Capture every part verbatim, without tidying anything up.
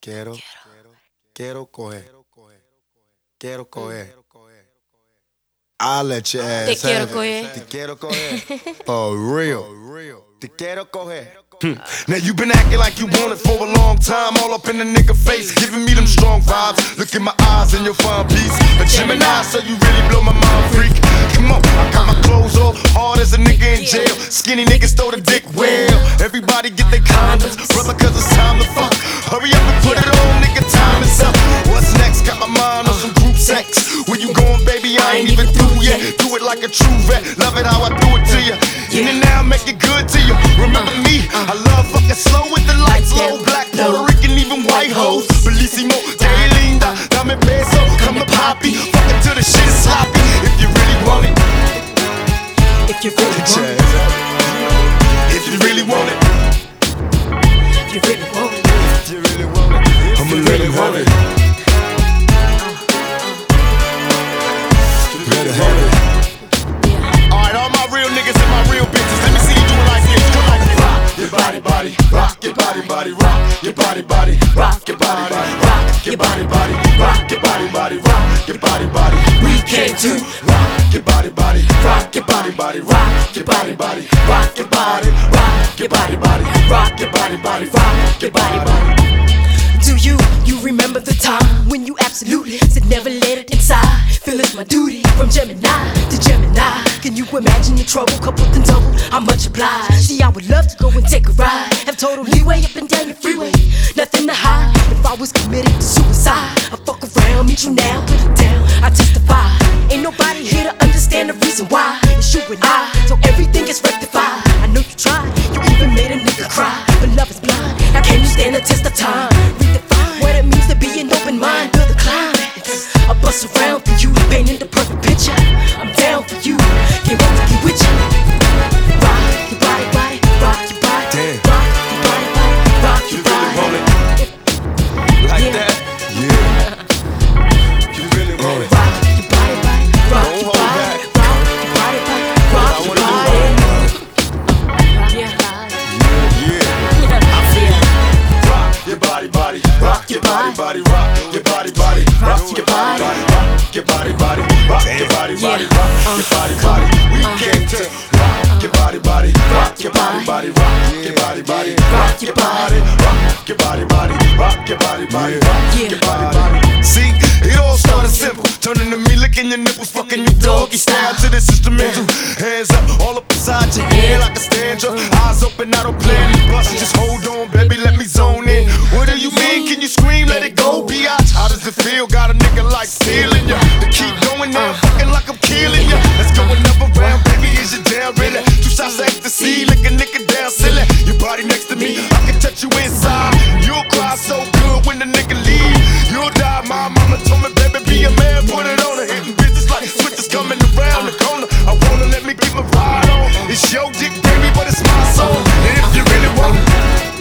Quiero, quiero coger, quiero coger. I'll let your ass Te quiero have it. coger. Te quiero coger. For real. Te quiero coger. Hmm. Now you been acting like you want it for a long time, all up in the nigga face, giving me them strong vibes. Look in my eyes and you'll find peace. A Gemini, so you really blow my mind, freak. Come on, I got my clothes off, hard as a nigga in jail. Skinny niggas throw the dick well. Everybody get their condoms, brother, cause it's time to fuck. Hurry up and put it on, nigga, time is up. What's next? Got my mind on some group sex. Where you going, baby? I ain't even through yet. Do it like a true vet, love it how I do it to you. In and out, make it good to you. Remember me, I love fucking slow with the lights low. Black, Puerto Rican, even white hoes. Bellissimo, que linda, dame beso, come to poppy. Fucking till the shit is sloppy. If you really want it, If you really want it, if you really want it, if you really want it, if you really want it, I'ma let it have it. Let it have it. Alright, all my real niggas and my real bitches, let me see you do it like this. Do it like this. Rock your body, body, rock your body, body, rock your body, body, rock your body, body, rock your body, body, rock your body, body, rock your body, body. We came to rock your body, body, rock your body, body, rock your body, body, rock your body, rock your body, body, rock your body, body, rock your body, body. do you, you remember the time when you absolutely said never let it inside? Feel it's my duty, from Gemini to Gemini. Can you imagine the trouble, coupled and double, how much obliged? See, I would love to go and take a ride, have total leeway up and down the freeway, nothing to hide. If I was committed to suicide, I'd fuck around, meet you now, put it down, I testify. Ain't nobody here to understand the reason why. It's you and I, so everything is rectified. I know you tried, you even made a nigga cry, but love is blind. Now can you stand the test of time? Redefine what it means to be an open mind. Build a climax, I bust around for you, painting the perfect picture. I'm down for you, can't wait to get with you. Rock your body, body, rock your body, Damn. rock your body, body, rock You your really want body. it like Yeah. that? Yeah. You really want it. Rock your body, body, rock Don't your hold body, back. rock your body, body, rock I your wanna do body. Yeah. Yeah. I feel rock your body, body, rock your body, body, rock your body, body, rock your body, body, rock your body, body, rock your body, body, rock your body, body. We came to rock your body, body, rock your body, body, rock your body, body, rock your body, rock your body, body, rock your body, body, rock your body, body. See, it all started simple, turning to me, licking your nipples, fucking you doggy style to this instrumental. Hands up, all up inside your head like a stanza. Eyes open, I don't plan to bust. Just hold on, baby, let me zone in. What do you mean? Can you scream? Let it go, biatch. How does it feel? Got a nigga like stealing ya. To keep going there, fucking like I'm killing ya. Let's go another round, baby, is you down, really? Two shots of ecstasy, lick a nigga down, silly. Your body next to me, I can touch you inside. You'll cry so good when the nigga leave. You'll die, my mama told me, baby, be a man, put it on her. Hitting bitches like switches coming around the corner. I wanna let me get my ride on. It's your dick, baby, but it's my soul. And if you really want it,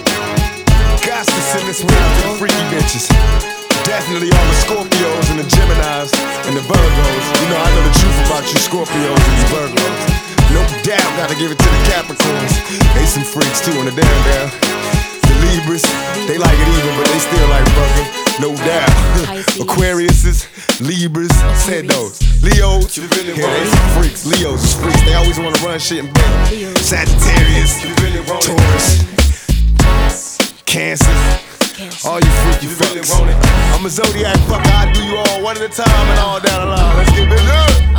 got to send this one out to the freaky bitches. Definitely all the Scorpios and the Geminis and the Virgos. You know, I know the truth about you Scorpios and you Virgos. No doubt, gotta give it to the Capricorns. They some freaks too on the damn down. The Libras, they like it even, but they still like fucking. No doubt. Aquariuses, Libras, said those. Leos, yeah, they some freaks. Leos is freaks. They always wanna run shit in bed. Sagittarius, Taurus, Cancer, all you freaky fucks. I'm a zodiac fucker, I do you all one at a time and all down the line. Let's get it up.